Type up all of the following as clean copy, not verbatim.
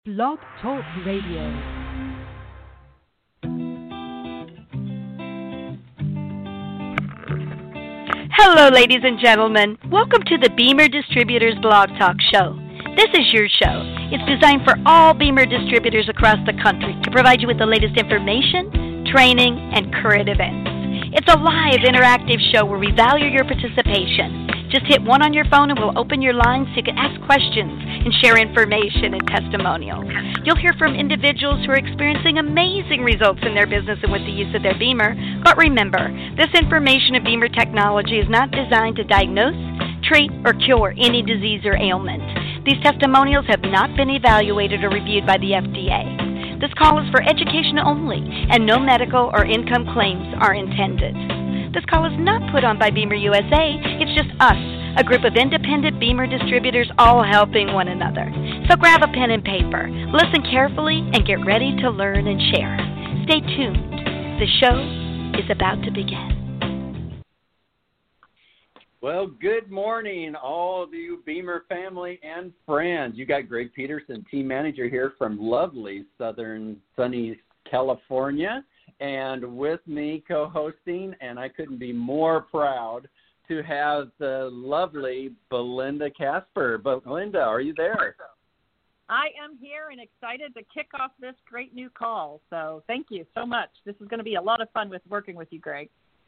Blog Talk Radio. Hello, ladies and gentlemen. Welcome to the Beamer Distributors Blog Talk Show. This is your show. It's designed for all Beamer distributors across the country to provide you with the latest information, training, and current events. It's a live, interactive show where we value your participation. Just hit one on your phone and we'll open your lines so you can ask questions and share information and testimonials. You'll hear from individuals who are experiencing amazing results in their business and with the use of their Beamer. But remember, this information of Beamer technology is not designed to diagnose, treat, or cure any disease or ailment. These testimonials have not been evaluated or reviewed by the FDA. This call is for education only, and no medical or income claims are intended. This call is not put on by Beamer USA. It's just us, a group of independent Beamer distributors all helping one another. So grab a pen and paper, listen carefully, and get ready to learn and share. Stay tuned. The show is about to begin. Well, good morning, all of you Beamer family and friends. You got Greg Peterson, team manager here from lovely southern sunny California. And with me co-hosting, and I couldn't be more proud to have the lovely Belinda Casper. Belinda, are you there? I am here and excited to kick off this great new call. So thank you so much. This is going to be a lot of fun with working with you, Greg.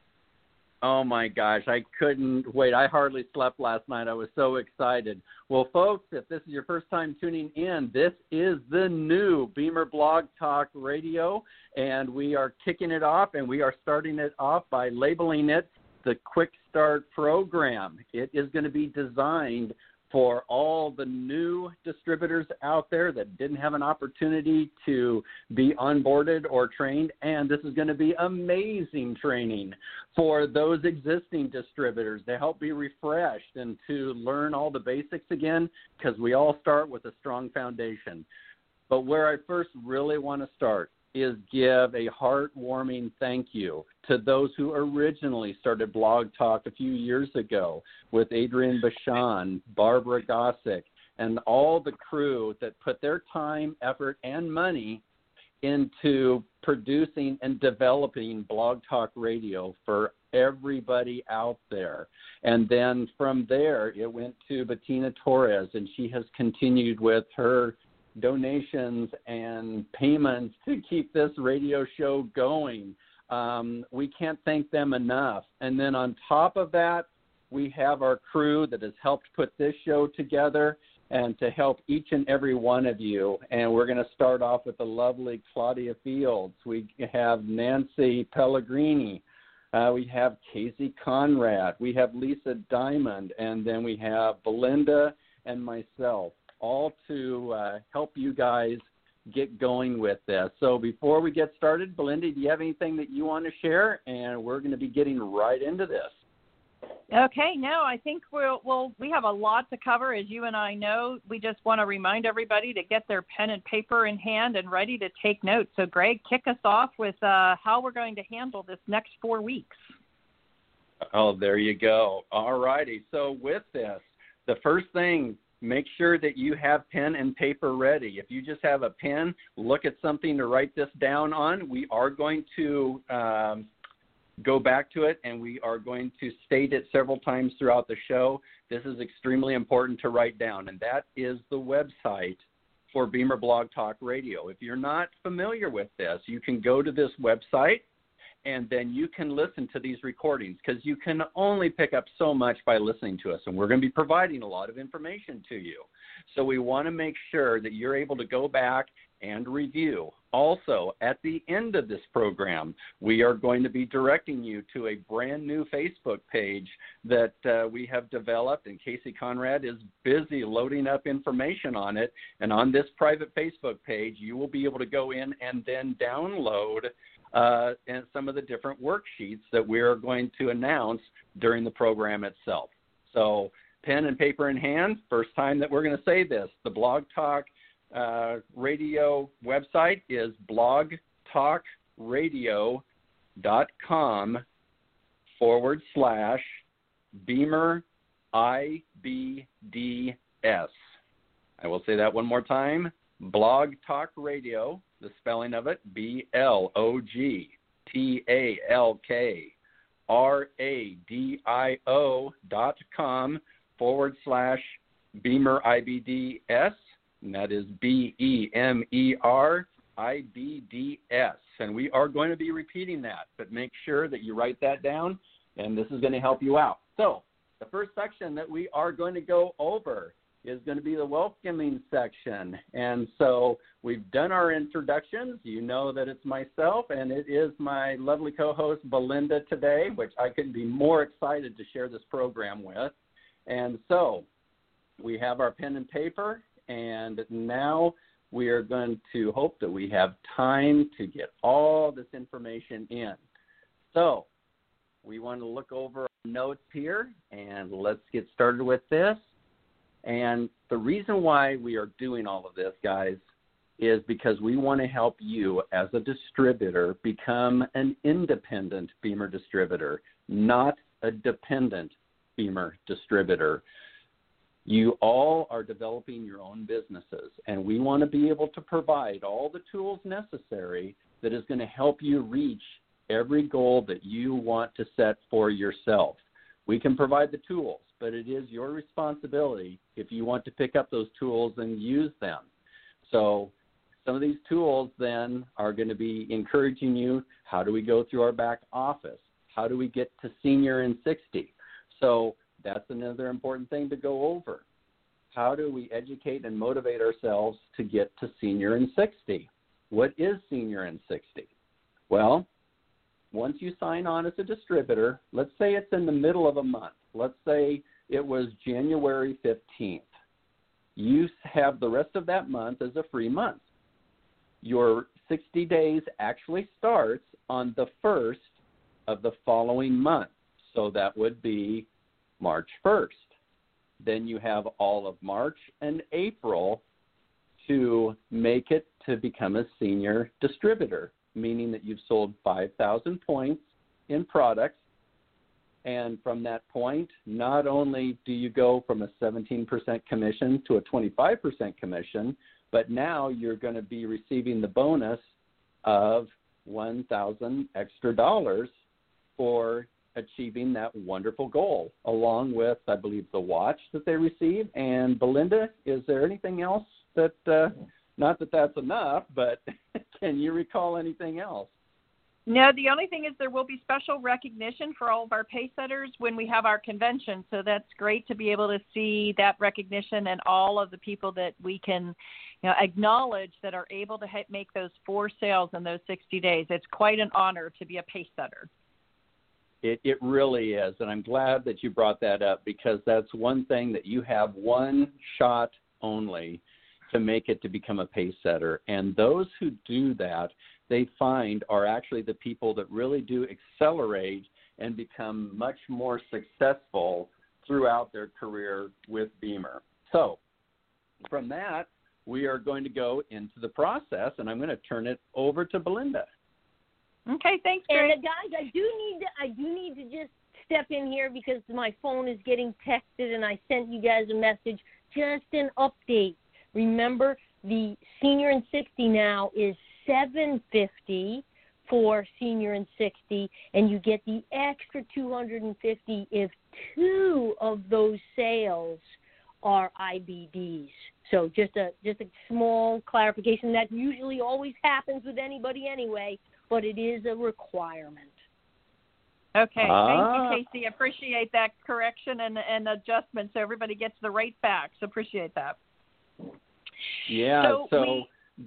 Oh, my gosh, I couldn't wait. I hardly slept last night. I was so excited. Well, folks, if this is your first time tuning in, this is the new Beamer Blog Talk Radio, and we are kicking it off, and we are starting it off by labeling it the Quick Start Program. It is going to be designed for all the new distributors out there that didn't have an opportunity to be onboarded or trained, and this is going to be amazing training for those existing distributors to help be refreshed and to learn all the basics again, because we all start with a strong foundation. But where I first really want to start is give a heartwarming thank you to those who originally started Blog Talk a few years ago with Adrian Bashan, Barbara Gossick, and all the crew that put their time, effort, and money into producing and developing Blog Talk Radio for everybody out there. And then from there, it went to Bettina Torres, and she has continued with her donations and payments to keep this radio show going. We can't thank them enough. And then on top of that, we have our crew that has helped put this show together and to help each and every one of you. And we're going to start off with the lovely Claudia Fields. We have Nancy Pellegrini. We have Casey Conrad. We have Lisa Diamond. And then we have Belinda and myself, all to help you guys get going with this. So before we get started, Belinda, do you have anything that you want to share? And we're going to be getting right into this. Okay, no, I think we have a lot to cover, as you and I know. We just want to remind everybody to get their pen and paper in hand and ready to take notes. So, Greg, kick us off with how we're going to handle this next 4 weeks. Oh, there you go. All righty. So with this, the first thing, make sure that you have pen and paper ready. If you just have a pen, look at something to write this down on. We are going to go back to it, and we are going to state it several times throughout the show. This is extremely important to write down, and that is the website for Beamer Blog Talk Radio. If you're not familiar with this, you can go to this website, and then you can listen to these recordings, because you can only pick up so much by listening to us, and we're going to be providing a lot of information to you. So we want to make sure that you're able to go back and review. Also, at the end of this program, we are going to be directing you to a brand new Facebook page that we have developed, and Casey Conrad is busy loading up information on it. And on this private Facebook page, you will be able to go in and then download and some of the different worksheets that we are going to announce during the program itself. So pen and paper in hand, first time that we're going to say this. The Blog Talk Radio website is blogtalkradio.com/Beamer IBDS. I will say that one more time, Blog Talk Radio, the spelling of it, blogtalkradio.com/Beamer IBDS, and that is BEMER IBDS. And we are going to be repeating that, but make sure that you write that down, and this is going to help you out. So the first section that we are going to go over is going to be the welcoming section. And so we've done our introductions. You know that it's myself, and it is my lovely co-host Belinda today, which I couldn't be more excited to share this program with. And so we have our pen and paper, and now we are going to hope that we have time to get all this information in. So we want to look over our notes here, and let's get started with this. And the reason why we are doing all of this, guys, is because we want to help you as a distributor become an independent Beamer distributor, not a dependent Beamer distributor. You all are developing your own businesses, and we want to be able to provide all the tools necessary that is going to help you reach every goal that you want to set for yourself. We can provide the tools, but it is your responsibility if you want to pick up those tools and use them. So some of these tools then are going to be encouraging you. How do we go through our back office? How do we get to Senior in 60? So that's another important thing to go over. How do we educate and motivate ourselves to get to Senior in 60? What is Senior in 60? Well, once you sign on as a distributor, let's say it's in the middle of a month. Let's say it was January 15th. You have the rest of that month as a free month. Your 60 days actually starts on the 1st of the following month. So that would be March 1st. Then you have all of March and April to make it to become a senior distributor, meaning that you've sold 5,000 points in products. And from that point, not only do you go from a 17% commission to a 25% commission, but now you're going to be receiving the bonus of $1,000 extra for achieving that wonderful goal, along with, I believe, the watch that they receive. And Belinda, is there anything else that, not that that's enough, but can you recall anything else? No, the only thing is there will be special recognition for all of our pay setters when we have our convention. So that's great to be able to see that recognition and all of the people that we can, acknowledge that are able to make those 4 sales in those 60 days. It's quite an honor to be a pay setter. It really is, and I'm glad that you brought that up, because that's one thing that you have one shot only to make it to become a pace setter. And those who do that, they find are actually the people that really do accelerate and become much more successful throughout their career with Beamer. So from that, we are going to go into the process, and I'm going to turn it over to Belinda. Okay, thanks, Greg. And guys, I do need to just step in here because my phone is getting texted, and I sent you guys a message. Just an update. Remember, the Senior in 60 now is $750 for Senior in 60, and you get the extra $250 if 2 of those sales are IBDs. So just a small clarification. That usually always happens with anybody anyway, but it is a requirement. Okay, thank you, Casey. Appreciate that correction and adjustment so everybody gets the right facts. Appreciate that. Yeah, so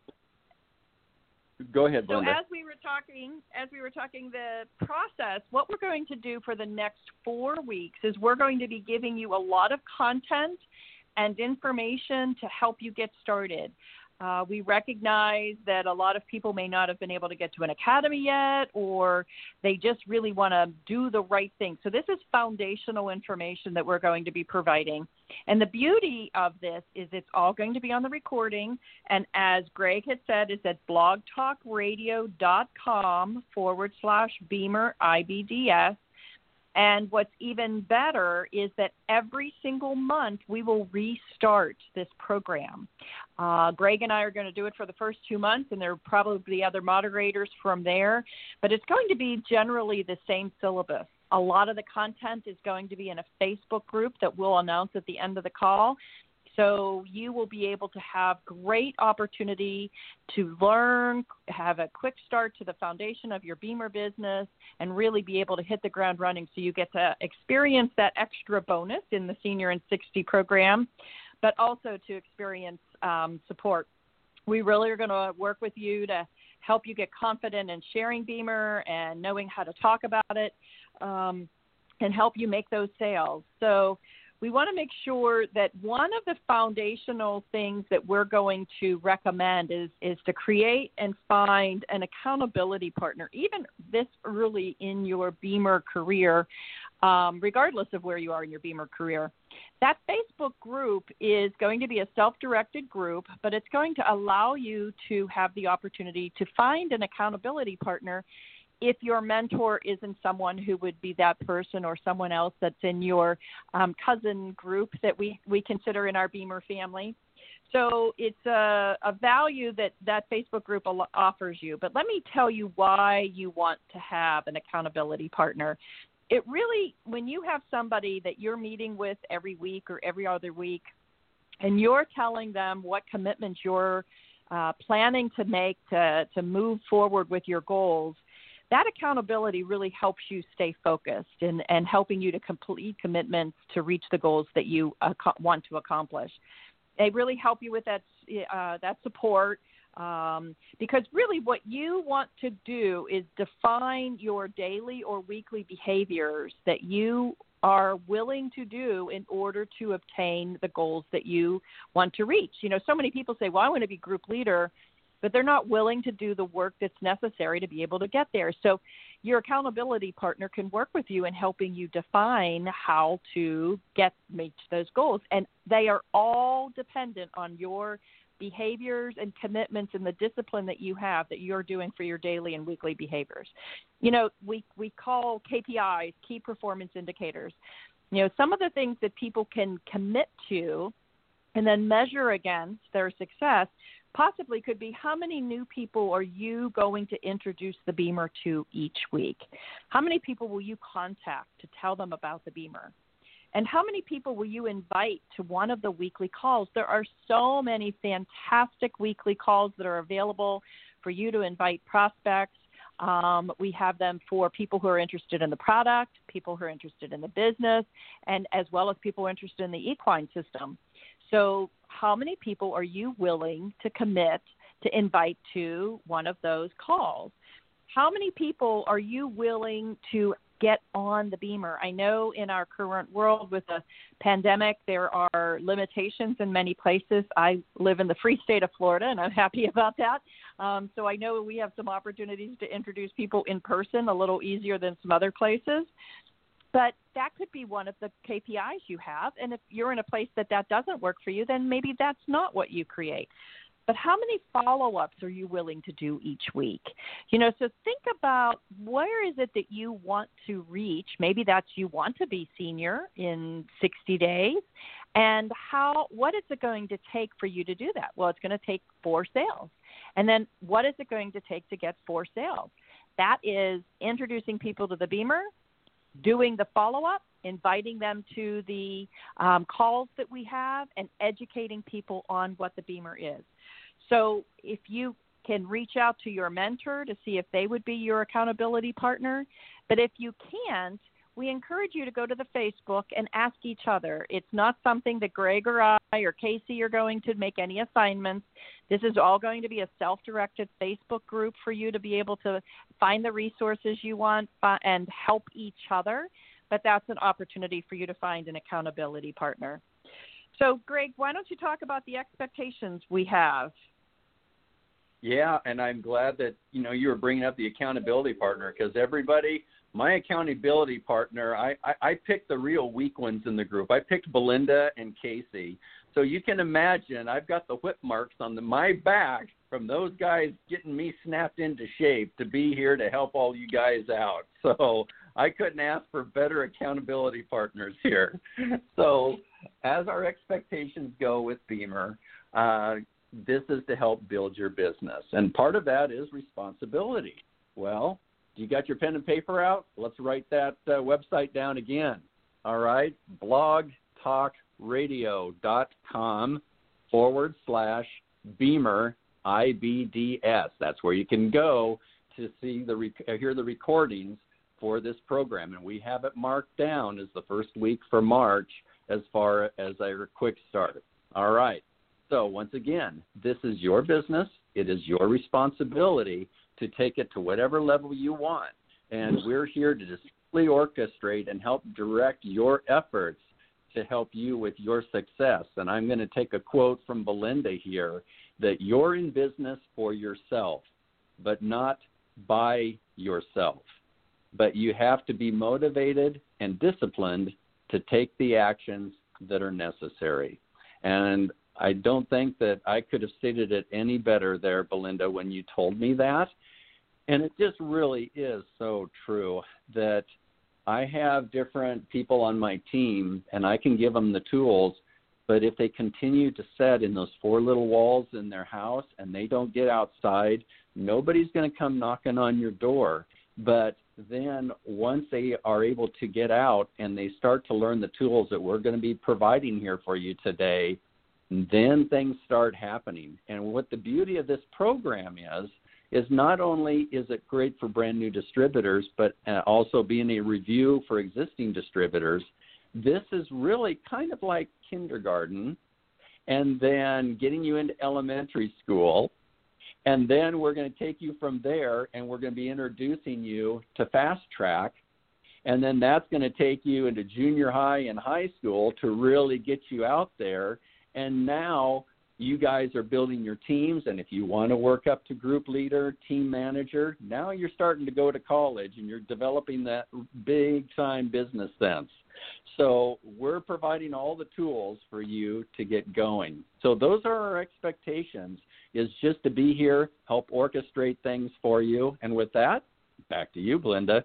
go ahead, Belinda. So as we were talking the process, what we're going to do for the next 4 weeks is we're going to be giving you a lot of content and information to help you get started. We recognize that a lot of people may not have been able to get to an academy yet, or they just really want to do the right thing. So this is foundational information that we're going to be providing. And the beauty of this is it's all going to be on the recording. And as Greg had said, it's at blogtalkradio.com/Beamer IBDS. And what's even better is that every single month we will restart this program. Greg and I are going to do it for the first 2 months, and there are probably other moderators from there. But it's going to be generally the same syllabus. A lot of the content is going to be in a Facebook group that we'll announce at the end of the call. So you will be able to have great opportunity to learn, have a quick start to the foundation of your Beamer business, and really be able to hit the ground running so you get to experience that extra bonus in the Senior in 60 program, but also to experience support. We really are going to work with you to help you get confident in sharing Beamer and knowing how to talk about it, and help you make those sales. So we want to make sure that one of the foundational things that we're going to recommend is to create and find an accountability partner, even this early in your Beamer career, regardless of where you are in your Beamer career. That Facebook group is going to be a self-directed group, but it's going to allow you to have the opportunity to find an accountability partner if your mentor isn't someone who would be that person or someone else that's in your cousin group that we consider in our Beamer family. So it's a value that Facebook group offers you. But let me tell you why you want to have an accountability partner. It really, when you have somebody that you're meeting with every week or every other week, and you're telling them what commitments you're planning to make to move forward with your goals, that accountability really helps you stay focused and helping you to complete commitments to reach the goals that you want to accomplish. They really help you with that support because really what you want to do is define your daily or weekly behaviors that you are willing to do in order to obtain the goals that you want to reach. You know, so many people say, well, I want to be group leader, but they're not willing to do the work that's necessary to be able to get there. So your accountability partner can work with you in helping you define how to reach those goals. And they are all dependent on your behaviors and commitments and the discipline that you have that you're doing for your daily and weekly behaviors. You know, we call KPIs, key performance indicators. You know, some of the things that people can commit to and then measure against their success possibly could be how many new people are you going to introduce the Beamer to each week? How many people will you contact to tell them about the Beamer? And how many people will you invite to one of the weekly calls? There are so many fantastic weekly calls that are available for you to invite prospects. We have them for people who are interested in the product, people who are interested in the business, and as well as people interested in the equine system. So how many people are you willing to commit to invite to one of those calls? How many people are you willing to get on the Beamer? I know in our current world with the pandemic, there are limitations in many places. I live in the free state of Florida, and I'm happy about that. So I know we have some opportunities to introduce people in person a little easier than some other places. But that could be one of the KPIs you have. And if you're in a place that doesn't work for you, then maybe that's not what you create. But how many follow-ups are you willing to do each week? You know, so think about where is it that you want to reach. Maybe that's you want to be senior in 60 days. And what is it going to take for you to do that? Well, it's going to take 4 sales. And then what is it going to take to get 4 sales? That is introducing people to the Beamer, doing the follow-up, inviting them to the calls that we have, and educating people on what the Beamer is. So if you can reach out to your mentor to see if they would be your accountability partner, but if you can't, we encourage you to go to the Facebook and ask each other. It's not something that Greg or I or Casey are going to make any assignments. This is all going to be a self-directed Facebook group for you to be able to find the resources you want and help each other. But that's an opportunity for you to find an accountability partner. So, Greg, why don't you talk about the expectations we have? Yeah, and I'm glad that, you were bringing up the accountability partner because everybody, my accountability partner, I picked the real weak ones in the group. I picked Belinda and Casey. So you can imagine I've got the whip marks on my back from those guys getting me snapped into shape to be here to help all you guys out. So I couldn't ask for better accountability partners here. So as our expectations go with Beamer, this is to help build your business. And part of that is responsibility. Well, you got your pen and paper out? Let's write that website down again. All right, blogtalkradio.com/Beamer, IBDS. That's where you can go to see hear the recordings for this program. And we have it marked down as the first week for March as far as a quick start. All right. So once again, this is your business. It is your responsibility to take it to whatever level you want. And we're here to just simply orchestrate and help direct your efforts to help you with your success. And I'm going to take a quote from Belinda here, that you're in business for yourself, but not by yourself. But you have to be motivated and disciplined to take the actions that are necessary. And I don't think that I could have stated it any better there, Belinda, when you told me that. And it just really is so true that I have different people on my team, and I can give them the tools, but if they continue to set in those four little walls in their house and they don't get outside, nobody's going to come knocking on your door. But then once they are able to get out and they start to learn the tools that we're going to be providing here for you today, then things start happening. And what the beauty of this program is not only is it great for brand new distributors, but also being a review for existing distributors, this is really kind of like kindergarten and then getting you into elementary school. And then we're going to take you from there and we're going to be introducing you to Fast Track. And then that's going to take you into junior high and high school to really get you out there. And now you guys are building your teams, and if you want to work up to group leader, team manager, now you're starting to go to college and you're developing that big-time business sense. So we're providing all the tools for you to get going. So those are our expectations, is just to be here, help orchestrate things for you. And with that, back to you, Belinda.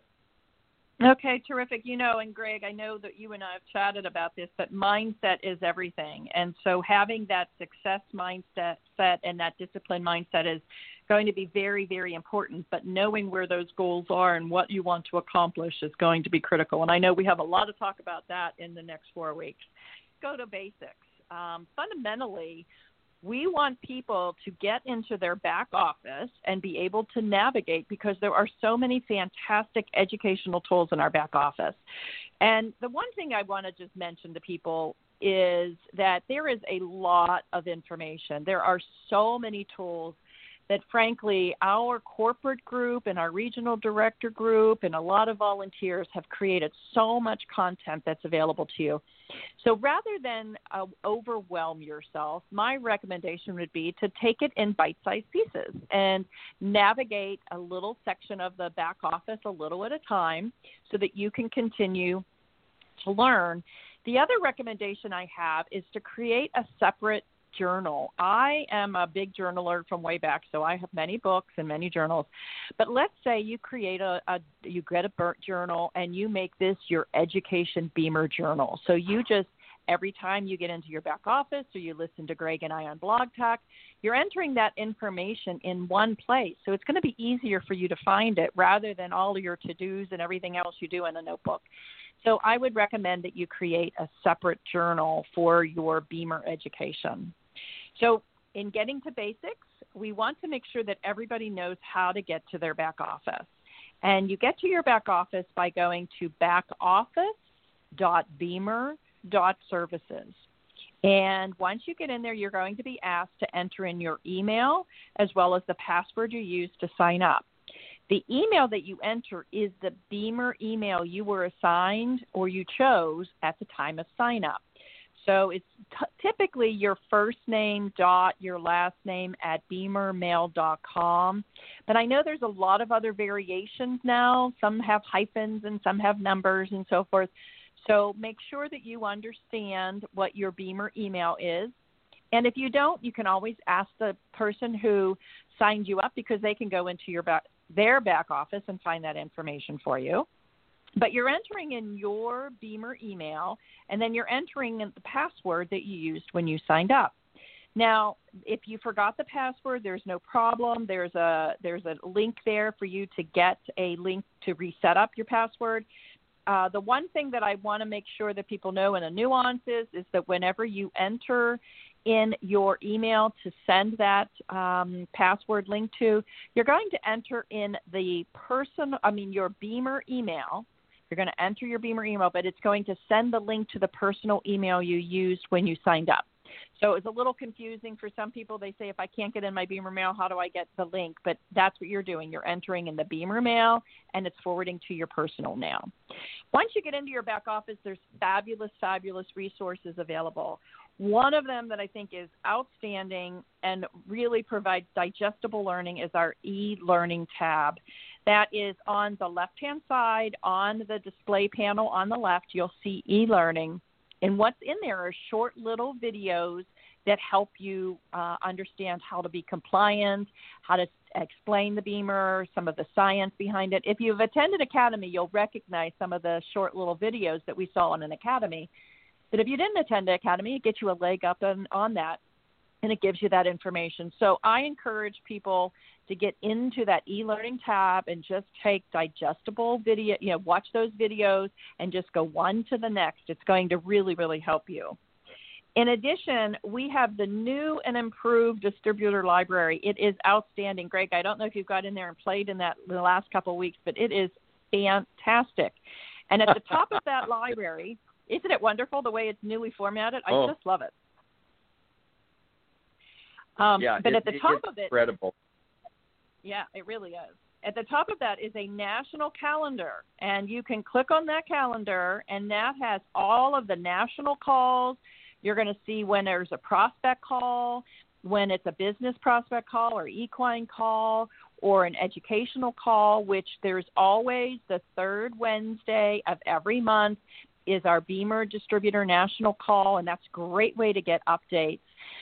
Okay, terrific. You know, and Greg, I know that you and I have chatted about this, but mindset is everything. And so having that success mindset and that discipline mindset is going to be very, very important. But knowing where those goals are and what you want to accomplish is going to be critical. And I know we have a lot to talk about that in the next 4 weeks. Go to basics. Fundamentally, we want people to get into their back office and be able to navigate, because there are so many fantastic educational tools in our back office. And the one thing I want to just mention to people is that there is a lot of information. There are so many tools that, frankly, our corporate group and our regional director group and a lot of volunteers have created so much content that's available to you. So rather than overwhelm yourself, my recommendation would be to take it in bite-sized pieces and navigate a little section of the back office a little at a time so that you can continue to learn. The other recommendation I have is to create a separate journal. I am a big journaler from way back, so I have many books and many journals. But let's say you create you get a burnt journal and you make this your education Beamer journal. So you just, every time you get into your back office or you listen to Greg and I on Blog Talk, you're entering that information in one place. So it's going to be easier for you to find it rather than all of your to-dos and everything else you do in a notebook. So I would recommend that you create a separate journal for your Beamer education. So in getting to basics, we want to make sure that everybody knows how to get to their back office. And you get to your back office by going to backoffice.beamer.services. And once you get in there, you're going to be asked to enter in your email as well as the password you use to sign up. The email that you enter is the Beamer email you were assigned or you chose at the time of sign up. So it's typically your first name dot your last name at beamermail.com. But I know there's a lot of other variations now. Some have hyphens and some have numbers and so forth. So make sure that you understand what your Beamer email is. And if you don't, you can always ask the person who signed you up, because they can go into their back office and find that information for you. But you're entering in your Beamer email, and then you're entering in the password that you used when you signed up. Now, if you forgot the password, there's no problem. There's a link there for you to get a link to reset up your password. The one thing that I want to make sure that people know in the nuances is that whenever you enter in your email to send that password link to, you're going to enter in your Beamer email. You're going to enter your Beamer email, but it's going to send the link to the personal email you used when you signed up. So it's a little confusing for some people. They say, if I can't get in my Beamer mail, how do I get the link? But that's what you're doing. You're entering in the Beamer mail, and it's forwarding to your personal mail. Once you get into your back office, there's fabulous, fabulous resources available. One of them that I think is outstanding and really provides digestible learning is our e-learning tab. That is on the left-hand side on the display panel on the left. You'll see e-learning. And what's in there are short little videos that help you understand how to be compliant, how to explain the Beamer, some of the science behind it. If you've attended Academy, you'll recognize some of the short little videos that we saw in an Academy. But if you didn't attend Academy, it gets you a leg up on that, and it gives you that information. So I encourage people to get into that e-learning tab and just take digestible video, watch those videos and just go one to the next. It's going to really, really help you. In addition, we have the new and improved distributor library. It is outstanding. Greg, I don't know if you've got in there and played in that in the last couple of weeks, but it is fantastic. And at the top of that library, isn't it wonderful the way it's newly formatted? I just love it. But at the top of it, incredible. Yeah, it really is. At the top of that is a national calendar, and you can click on that calendar, and that has all of the national calls. You're going to see when there's a prospect call, when it's a business prospect call or equine call or an educational call, which there's always the third Wednesday of every month is our Beamer Distributor National Call, and that's a great way to get updates.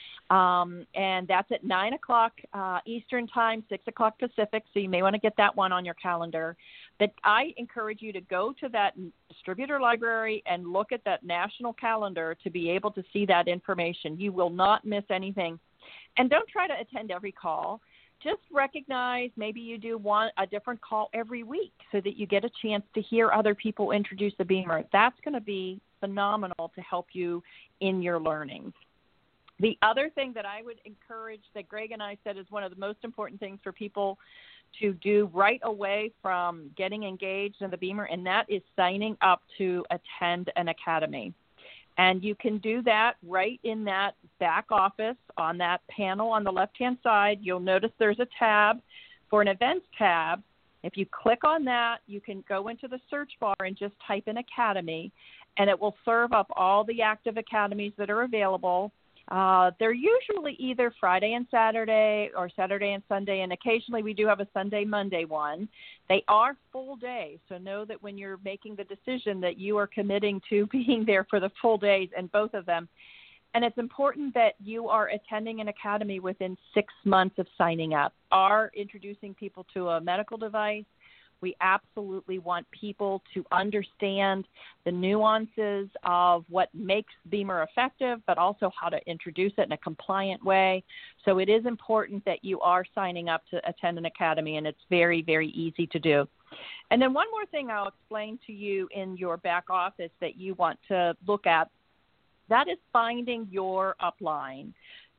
And that's at 9 o'clock Eastern Time, 6 o'clock Pacific, so you may want to get that one on your calendar. But I encourage you to go to that distributor library and look at that national calendar to be able to see that information. You will not miss anything. And don't try to attend every call. Just recognize maybe you do a different call every week so that you get a chance to hear other people introduce the Beamer. That's going to be phenomenal to help you in your learning. The other thing that I would encourage that Greg and I said is one of the most important things for people to do right away from getting engaged in the Beamer, and that is signing up to attend an academy. And you can do that right in that back office on that panel on the left-hand side. You'll notice there's a tab for an events tab. If you click on that, you can go into the search bar and just type in Academy, and it will serve up all the active academies that are available. They're usually either Friday and Saturday or Saturday and Sunday, and occasionally we do have a Sunday, Monday one. They are full days, so know that when you're making the decision that you are committing to being there for the full days and both of them. And it's important that you are attending an academy within 6 months of signing up. Are introducing people to a medical device. We absolutely want people to understand the nuances of what makes Beamer effective, but also how to introduce it in a compliant way. So it is important that you are signing up to attend an academy, and it's very, very easy to do. And then one more thing I'll explain to you in your back office that you want to look at, that is finding your upline.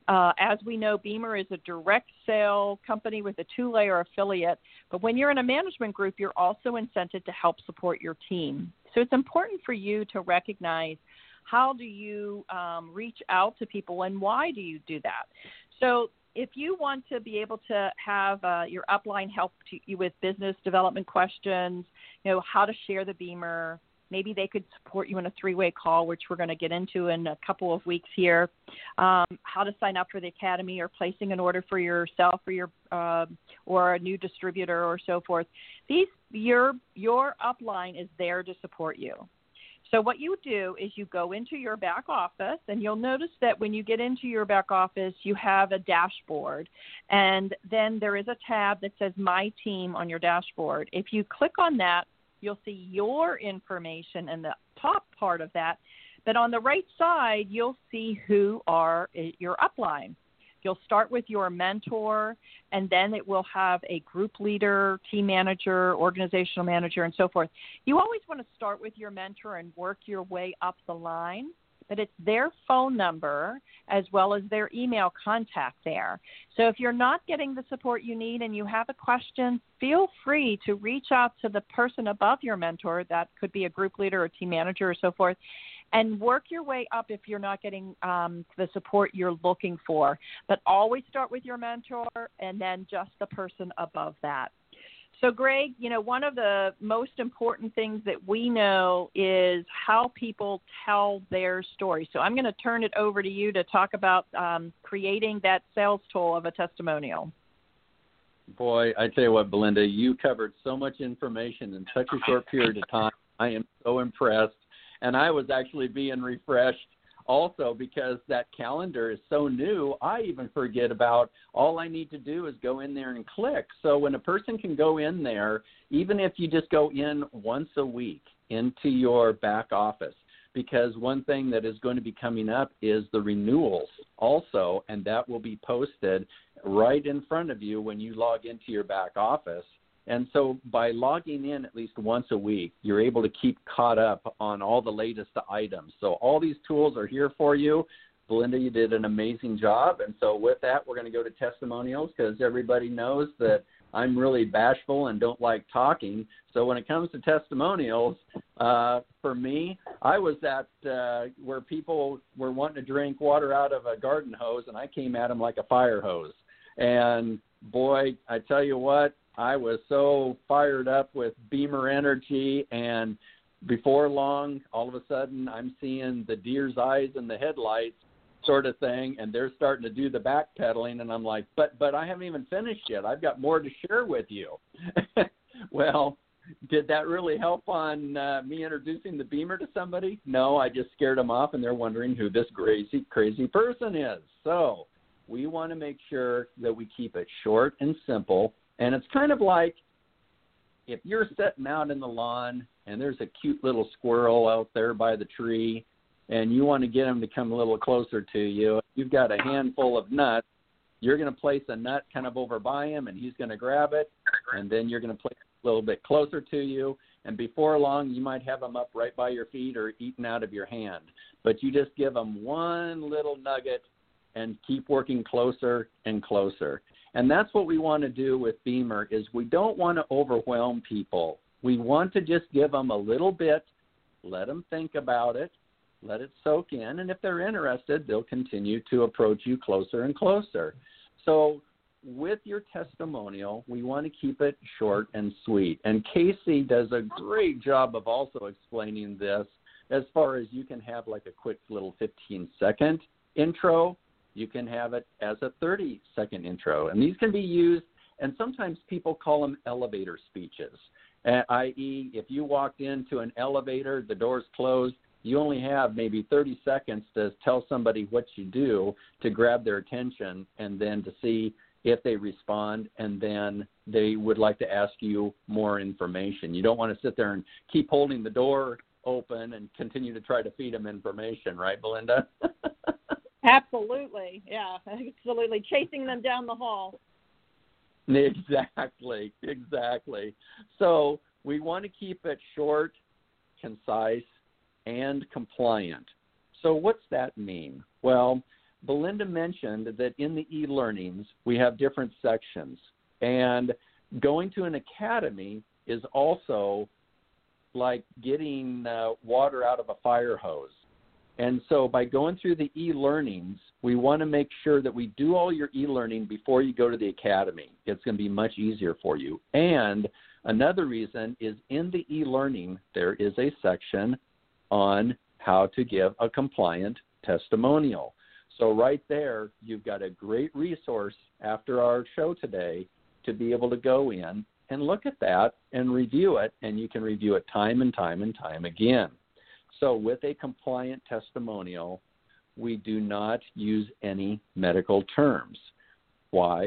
As we know, Beamer is a direct sale company with a 2-layer affiliate, but when you're in a management group, you're also incented to help support your team. So it's important for you to recognize how do you reach out to people and why do you do that. So if you want to be able to have your upline help you with business development questions, how to share the Beamer, maybe they could support you in a 3-way call, which we're going to get into in a couple of weeks here. How to sign up for the academy or placing an order for yourself or your or a new distributor or so forth. Your upline is there to support you. So what you do is you go into your back office, and you'll notice that when you get into your back office, you have a dashboard, and then there is a tab that says My Team on your dashboard. If you click on that, you'll see your information in the top part of that. But on the right side, you'll see who are your upline. You'll start with your mentor, and then it will have a group leader, team manager, organizational manager, and so forth. You always want to start with your mentor and work your way up the line, but it's their phone number as well as their email contact there. So if you're not getting the support you need and you have a question, feel free to reach out to the person above your mentor. That could be a group leader or team manager or so forth, and work your way up if you're not getting the support you're looking for. But always start with your mentor and then just the person above that. So, Greg, one of the most important things that we know is how people tell their story. So I'm going to turn it over to you to talk about creating that sales tool of a testimonial. Boy, I tell you what, Belinda, you covered so much information in such a short period of time. I am so impressed. And I was actually being refreshed also because that calendar is so new, I even forget about all I need to do is go in there and click. So when a person can go in there, even if you just go in once a week into your back office, because one thing that is going to be coming up is the renewals also, and that will be posted right in front of you when you log into your back office. And so by logging in at least once a week, you're able to keep caught up on all the latest items. So all these tools are here for you. Belinda, you did an amazing job. And so with that, we're going to go to testimonials because everybody knows that I'm really bashful and don't like talking. So when it comes to testimonials, for me, I was at where people were wanting to drink water out of a garden hose, and I came at them like a fire hose. And boy, I tell you what, I was so fired up with Beamer energy, and before long, all of a sudden, I'm seeing the deer's eyes in the headlights sort of thing, and they're starting to do the backpedaling, and I'm like, but I haven't even finished yet. I've got more to share with you. Well, did that really help on me introducing the Beamer to somebody? No, I just scared them off, and they're wondering who this crazy person is. So we want to make sure that we keep it short and simple. And it's kind of like if you're sitting out in the lawn and there's a cute little squirrel out there by the tree and you want to get him to come a little closer to you, you've got a handful of nuts, you're going to place a nut kind of over by him and he's going to grab it, and then you're going to place it a little bit closer to you, and before long you might have him up right by your feet or eaten out of your hand. But you just give him one little nugget and keep working closer and closer. And that's what we want to do with Beamer is we don't want to overwhelm people. We want to just give them a little bit, let them think about it, let it soak in, and if they're interested, they'll continue to approach you closer and closer. So with your testimonial, we want to keep it short and sweet. And Casey does a great job of also explaining this as far as you can have like a quick little 15-second intro. You can have it as a 30-second intro. And these can be used, and sometimes people call them elevator speeches, i.e., if you walked into an elevator, the door's closed, you only have maybe 30 seconds to tell somebody what you do to grab their attention and then to see if they respond, and then they would like to ask you more information. You don't want to sit there and keep holding the door open and continue to try to feed them information, right, Belinda? Absolutely. Yeah, absolutely. Chasing them down the hall. Exactly. So we want to keep it short, concise, and compliant. So what's that mean? Well, Belinda mentioned that in the e-learnings, we have different sections. And going to an academy is also like getting water out of a fire hose. And so by going through the e-learnings, we want to make sure that we do all your e-learning before you go to the academy. It's going to be much easier for you. And another reason is in the e-learning, there is a section on how to give a compliant testimonial. So right there, you've got a great resource after our show today to be able to go in and look at that and review it, and you can review it time and time and time again. So with a compliant testimonial, we do not use any medical terms. Why?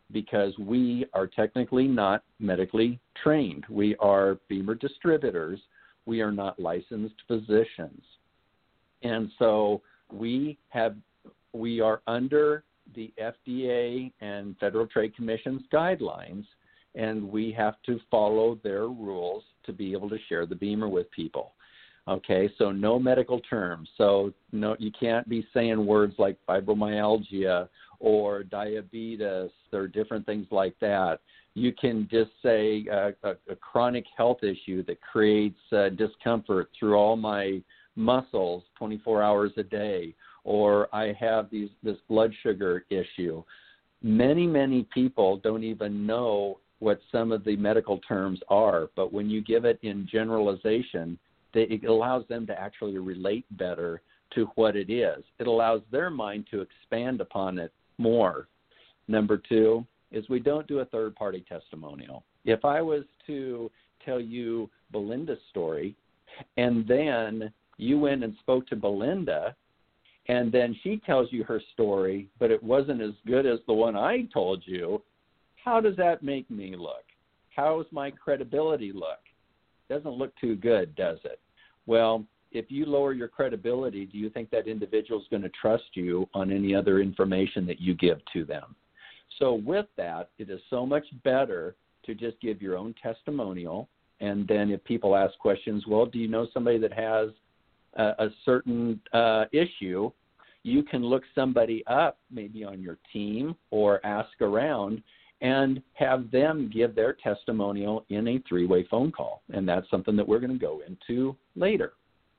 because we are technically not medically trained. We are Beamer distributors. We are not licensed physicians. And so we are under the FDA and Federal Trade Commission's guidelines, and we have to follow their rules to be able to share the Beamer with people. Okay, so no medical terms. So no, you can't be saying words like fibromyalgia or diabetes or different things like that. You can just say a chronic health issue that creates discomfort through all my muscles 24 hours a day, or I have this blood sugar issue. Many people don't even know what some of the medical terms are, but when you give it in generalization, it allows them to actually relate better to what it is. It allows their mind to expand upon it more. Number two is we don't do a third-party testimonial. If I was to tell you Belinda's story, and then you went and spoke to Belinda, and then she tells you her story, but it wasn't as good as the one I told you, how does that make me look? How does my credibility look? Doesn't look too good, does it? Well, if you lower your credibility, do you think that individual is going to trust you on any other information that you give to them? So with that, it is so much better to just give your own testimonial, and then if people ask questions, well, do you know somebody that has a certain issue, you can look somebody up maybe on your team or ask around and have them give their testimonial in a three-way phone call. And that's something that we're going to go into later.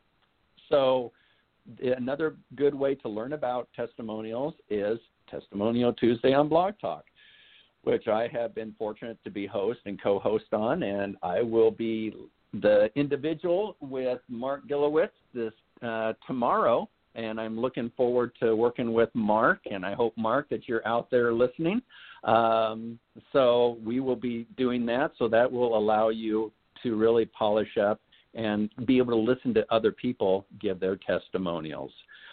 So another good way to learn about testimonials is Testimonial Tuesday on Blog Talk, which I have been fortunate to be host and co-host on, and I will be the individual with Mark Gilowitz this tomorrow, and I'm looking forward to working with Mark, and I hope, Mark, that you're out there listening. So we will be doing that, so that will allow you to really polish up and be able to listen to other people give their testimonials.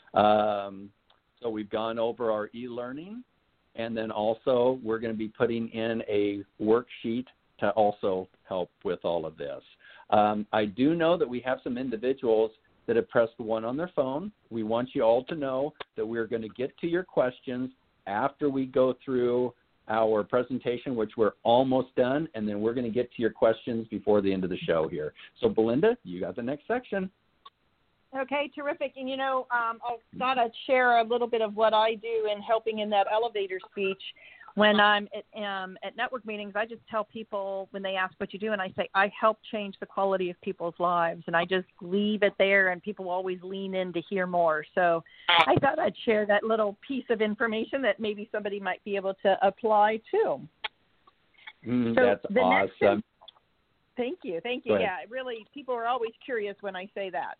So we've gone over our e-learning, and then also we're going to be putting in a worksheet to also help with all of this. I do know that we have some individuals that have pressed 1 on their phone. We want you all to know that we're going to get to your questions after we go through our presentation, which we're almost done, and then we're going to get to your questions before the end of the show here. So, Belinda, you got the next section. Okay, terrific. And, you know, I thought I'd share a little bit of what I do in helping in that elevator speech. When I'm at network meetings, I just tell people when they ask what you do, and I say, I help change the quality of people's lives. And I just leave it there, and people always lean in to hear more. So I thought I'd share that little piece of information that maybe somebody might be able to apply to. That's awesome. Thank you. Yeah, really, people are always curious when I say that.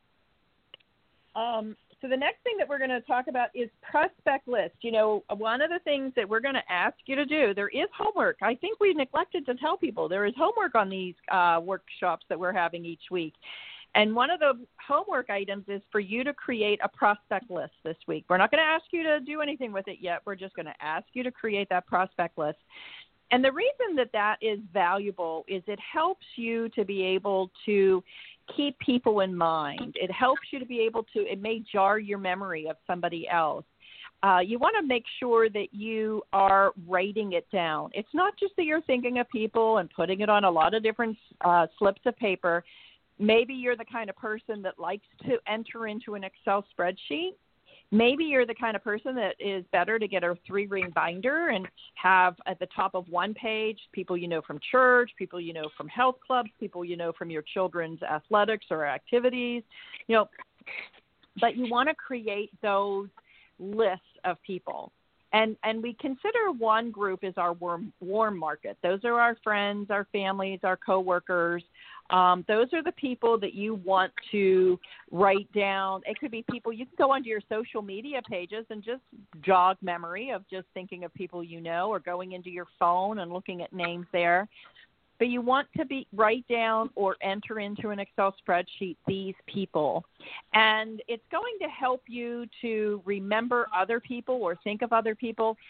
So the next thing that we're going to talk about is prospect list. You know, one of the things that we're going to ask you to do, there is homework. I think we neglected to tell people there is homework on these workshops that we're having each week. And one of the homework items is for you to create a prospect list this week. We're not going to ask you to do anything with it yet. We're just going to ask you to create that prospect list. And the reason that that is valuable is it helps you to be able to keep people in mind. It helps you to be able to, it may jar your memory of somebody else. You want to make sure that you are writing it down. It's not just that you're thinking of people and putting it on a lot of different slips of paper. Maybe you're the kind of person that likes to enter into an Excel spreadsheet. Maybe you're the kind of person that is better to get a 3-ring binder and have at the top of one page people you know from church, people you know from health clubs, people you know from your children's athletics or activities, you know. But you want to create those lists of people. And we consider one group as our warm market. Those are our friends, our families, our coworkers. Those are the people that you want to write down. It could be people, you can go onto your social media pages and just jog memory of just thinking of people you know, or going into your phone and looking at names there. But you want to write down or enter into an Excel spreadsheet these people. And it's going to help you to remember other people or think of other people.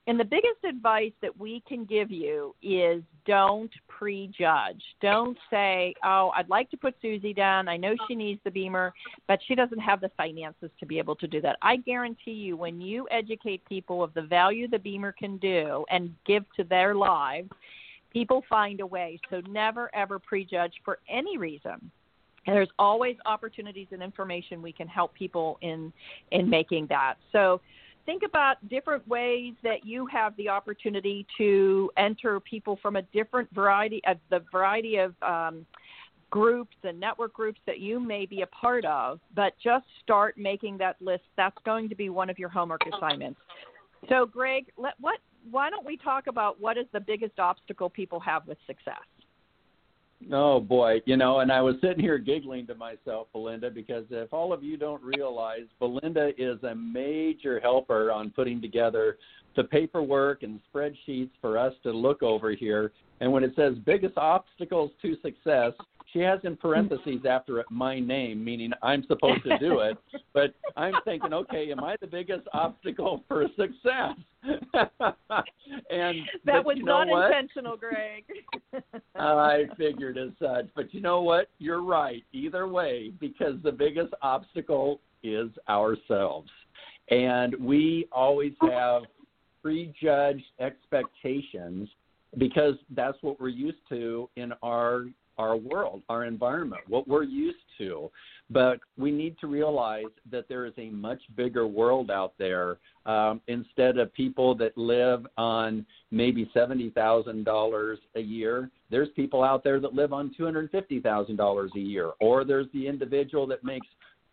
And the biggest advice that we can give you is don't prejudge. Don't say, oh, I'd like to put Susie down. I know she needs the Beamer, but she doesn't have the finances to be able to do that. I guarantee you, when you educate people of the value the Beamer can do and give to their lives, people find a way. So never, ever prejudge for any reason. And there's always opportunities and information we can help people in making that. So think about different ways that you have the opportunity to enter people from a different variety of groups and network groups that you may be a part of, but just start making that list. That's going to be one of your homework assignments. So, Greg, why don't we talk about what is the biggest obstacle people have with success? Oh, boy. And I was sitting here giggling to myself, Belinda, because if all of you don't realize, Belinda is a major helper on putting together the paperwork and spreadsheets for us to look over here. And when it says biggest obstacles to success, she has in parentheses after it my name, meaning I'm supposed to do it. But I'm thinking, okay, am I the biggest obstacle for success? That was not intentional, Greg. I figured as such. But you know what? You're right. Either way, because the biggest obstacle is ourselves. And we always have prejudged expectations because that's what we're used to in our world, our environment, what we're used to. But we need to realize that there is a much bigger world out there. Instead of people that live on maybe $70,000 a year, there's people out there that live on $250,000 a year. Or there's the individual that makes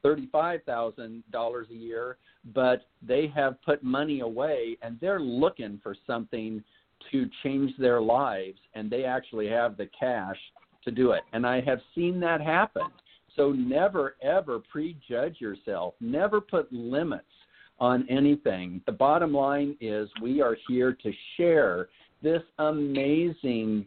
$35,000 a year, but they have put money away and they're looking for something to change their lives, and they actually have the cash to do it. And I have seen that happen. So never, ever prejudge yourself. Never put limits on anything. The bottom line is we are here to share this amazing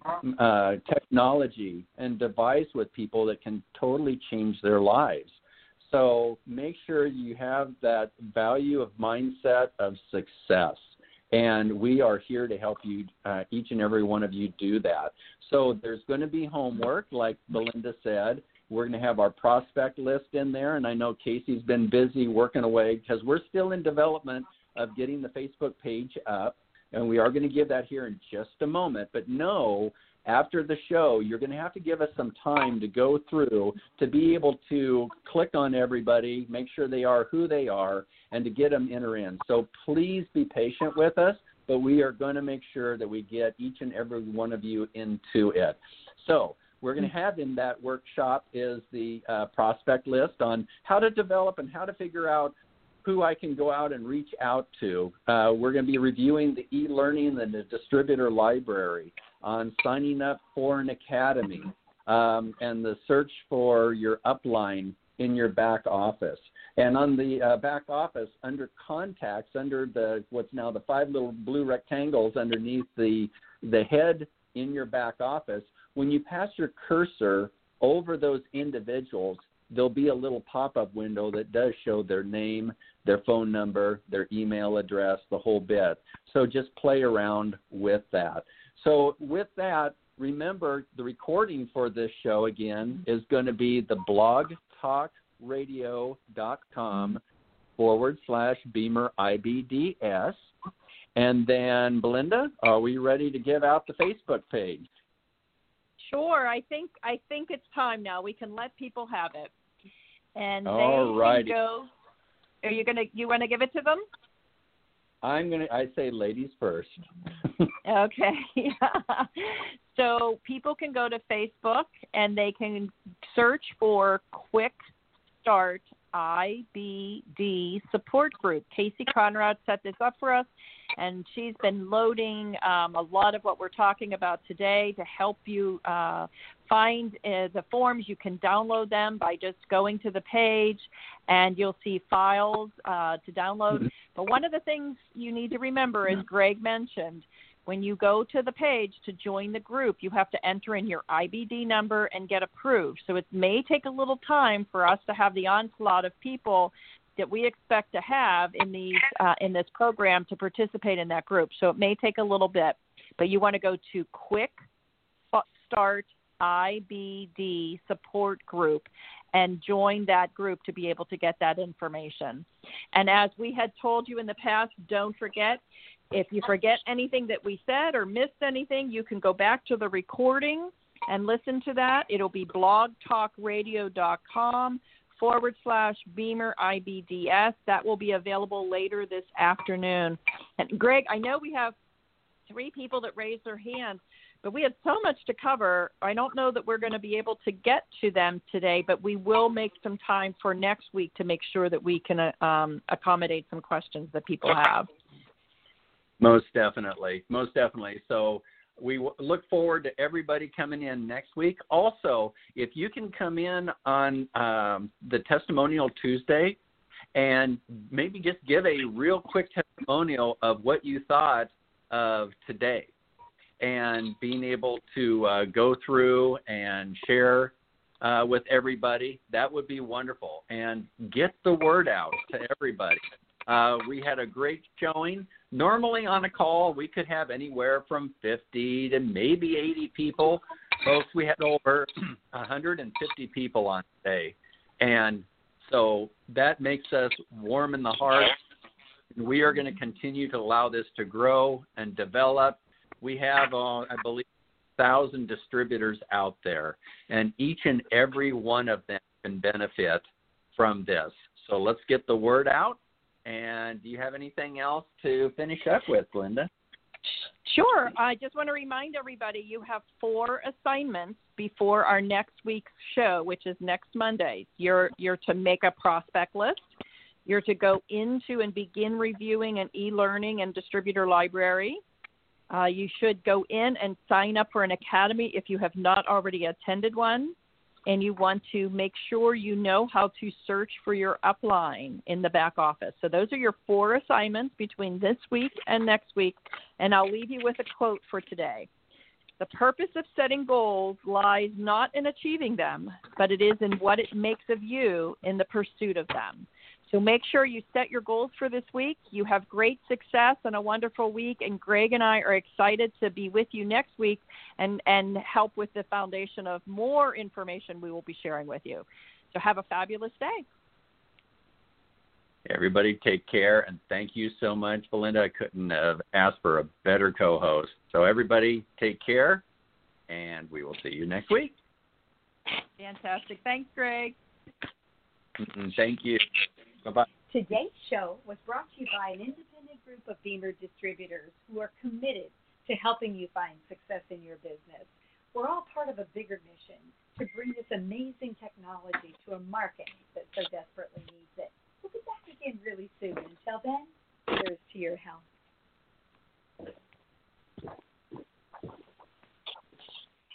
technology and device with people that can totally change their lives. So make sure you have that value of mindset of success. And we are here to help you, each and every one of you, do that. So there's going to be homework, like Belinda said. We're going to have our prospect list in there. And I know Casey's been busy working away because we're still in development of getting the Facebook page up. And we are going to give that here in just a moment. But no, after the show, you're going to have to give us some time to go through to be able to click on everybody, make sure they are who they are, and to get them enter in. So please be patient with us, but we are going to make sure that we get each and every one of you into it. So we're going to have in that workshop is the prospect list on how to develop and how to figure out who I can go out and reach out to. We're going to be reviewing the e-learning and the distributor library on signing up for an academy and the search for your upline in your back office. And on the back office, under contacts, under the what's now the 5 little blue rectangles underneath the head in your back office, when you pass your cursor over those individuals, there'll be a little pop-up window that does show their name, their phone number, their email address, the whole bit. So just play around with that. So with that, remember the recording for this show, again, is going to be the blogtalkradio.com/BeamerIBDS. And then, Belinda, are we ready to give out the Facebook page? Sure. I think it's time now. We can let people have it. And they can go. You want to give it to them? I say ladies first. Okay. So people can go to Facebook and they can search for Quick Start IBD Support Group. Casey Conrad set this up for us, and she's been loading a lot of what we're talking about today to help you find the forms. You can download them by just going to the page, and you'll see files to download. But one of the things you need to remember, as Greg mentioned, when you go to the page to join the group, you have to enter in your IBD number and get approved. So it may take a little time for us to have the onslaught of people that we expect to have in these in this program to participate in that group. So it may take a little bit, but you want to go to Quick Start IBD support group and join that group to be able to get that information. And as we had told you in the past, don't forget, if you forget anything that we said or missed anything, you can go back to the recording and listen to that. It'll be blogtalkradio.com/BeamerIBDS. That will be available later this afternoon. And Greg, I know we have 3 people that raised their hands, but we have so much to cover. I don't know that we're going to be able to get to them today, but we will make some time for next week to make sure that we can accommodate some questions that people have. Most definitely. Most definitely. So we look forward to everybody coming in next week. Also, if you can come in on the Testimonial Tuesday and maybe just give a real quick testimonial of what you thought of today, and being able to go through and share with everybody, that would be wonderful. And get the word out to everybody. We had a great showing. Normally on a call, we could have anywhere from 50 to maybe 80 people. Folks, we had over 150 people on today. And so that makes us warm in the heart. We are going to continue to allow this to grow and develop. We have, I believe, 1,000 distributors out there, and each and every one of them can benefit from this. So let's get the word out. And do you have anything else to finish up with, Linda? Sure. I just want to remind everybody you have 4 assignments before our next week's show, which is next Monday. You're to make a prospect list. You're to go into and begin reviewing an e-learning and distributor library. You should go in and sign up for an academy if you have not already attended one. And you want to make sure you know how to search for your upline in the back office. So those are your 4 assignments between this week and next week. And I'll leave you with a quote for today. The purpose of setting goals lies not in achieving them, but it is in what it makes of you in the pursuit of them. So make sure you set your goals for this week. You have great success and a wonderful week. And Greg and I are excited to be with you next week and help with the foundation of more information we will be sharing with you. So have a fabulous day. Everybody take care, and thank you so much, Belinda. I couldn't have asked for a better co-host. So everybody take care, and we will see you next week. Fantastic. Thanks, Greg. Thank you. Bye-bye. Today's show was brought to you by an independent group of Beamer distributors who are committed to helping you find success in your business. We're all part of a bigger mission to bring this amazing technology to a market that so desperately needs it. We'll be back again really soon. Until then, here's to your health.